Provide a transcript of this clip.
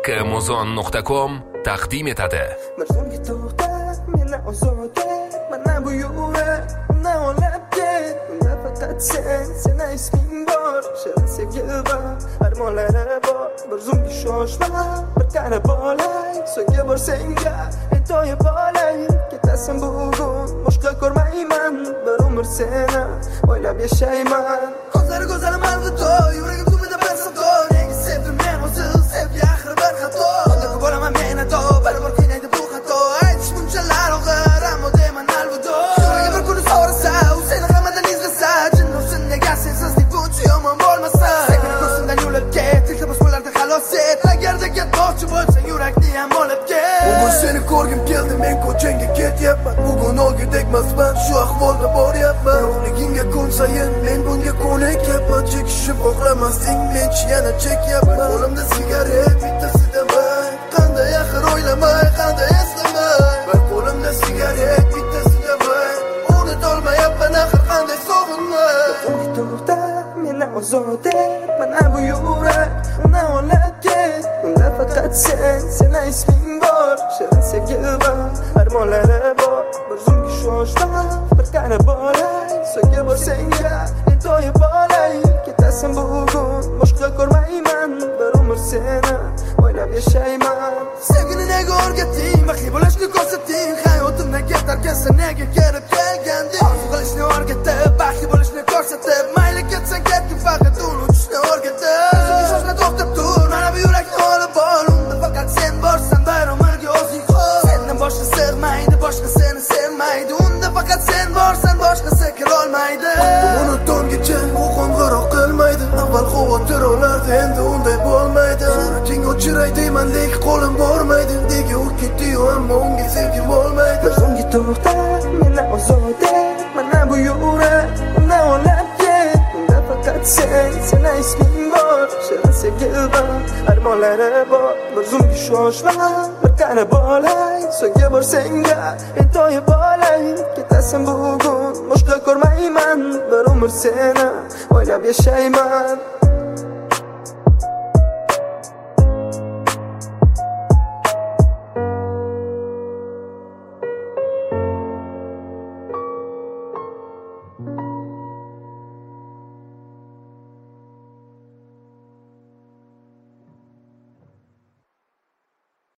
kmozon.com taqdim etadi. Marzunga to'xta, meni ozoda, mana bu yo'lda, unda olib ket. Unda faqat sen isming bor, shirin sevgi bor, armonlari bor. Marzunga shoshma, bir qarab olay, so'nggi bor senga, to'yib olay. Ketasan bugun, boshqa ko'rmayman, bir umr seni o'ylab yashayman. Ko'zlari go'zalim alvido, yuragim tumida bir savdo. Nega sevdim men o'zi, sevgi axir bir xato. Qanday bo'laman men ato, baribir qiynaydi bu xato. Aytish bunchalar og'ir, ammo deyman alvido. Yuragim bir kuni so'rasa, u seni g'amidan izlasa, jin ursin nega sensizlik buncha yomon bo'lmasa. Sevgini ko'zimdan yo'lib ket, iltimos bo'lardi xalos et. Agarda ketmoqchi bo'lsang yurakni ham olib ket. Bugun seni ko'rgim keldi, men ko'changga ketyapman. Bugun olgudekmasman, shu ahvolda boryapman. Yo'qligingga kun sayin men bunga ko'nikyapman. Chekishib xohlamasding, menchi yana chekyapman. Qo'limda sigaret, bittasida may. Qanday axir o'ylamay, qanday eslamay. Bir qo'limda sigaret, bittasida may. Unutolmayapman axir qanday sog'inmay. To'xta, meni ozoda, mana bu yurak, unda olib ket. Unda faqat sen isming bor, shirin sevgi bor, armonlari bor. Bir zumga shoshma, bir qarab olay, so'nggi bor senga, to'yib olay. Ketasan bugun, boshqa ko'rmayman, bir umr seni o'ylab yashayman. Sevgini nega o'rgatding, baxtli bo'lishni ko'rsating. Hayotimdan ketarkan sen nega kelib kelganding? Orzu qilishni o'rgatib, baxtli bo'lishni ko'rsatib, mayli ketsan ketgin, faqat unutishni o'rgatib. O'zingga shoshma, to'xtab tur, mana bu yurakni olib ol. Unda faqat sen borsan, bir umrga o'zing qol. Sendan boshqa sig'maydi, boshqa seni sevmaydi. Unda faqat sen borsan, boshqasi kirolmaydi. Uni tonggacha u qo'ng'iroq qilmaydi. Avval xavotir olardi, endi unday bo'lmaydi. Surating o'chiray deyman, lekin qo'lim bormaydi. Nega u ketdi-yu, ammo unga sevgim bo'lmaydi. Marzunga to'xta, meni ozoda, mana bu yurak, unda olib ket. Unda faqat sen isming bor, shirin sevgi bor, armonlari bor. Marzunga shoshma, bir qarab olay, so'nggi bor senga, to'yib olay. Ketasan bugun, boshqa ko'rmayman, bir umr seni o'ylab yashayman.